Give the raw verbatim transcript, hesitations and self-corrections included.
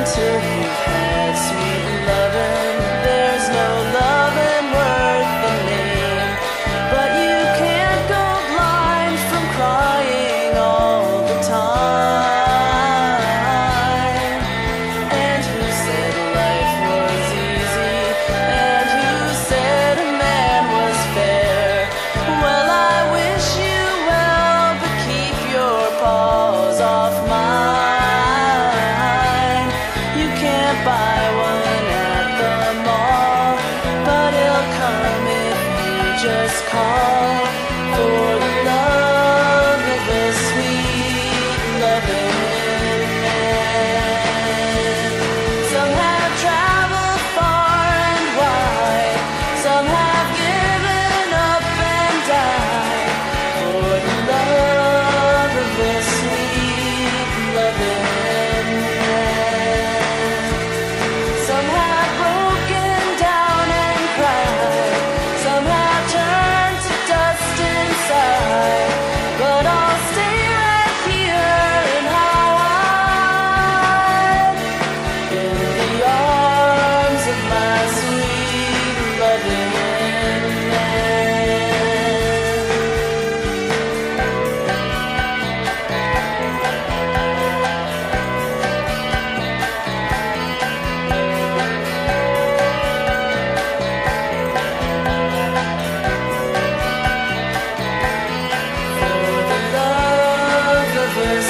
till you've had sweet loving. There's no loving worth the name, but you can't go blind from crying all the time. And who said life was easy? And who said a man was fair? Well, I wish you well, but keep your paws off mine. You can't buy one at the mall, but he'll come if you just call for the love of a sweet loving man. Some have traveled far and wide, some have given up and died for the love of a sweet loving man. Some have broken down and cried, some have turned to dust inside, but I'll stay right here and hide in the arms of my sweet loving man. For the love of a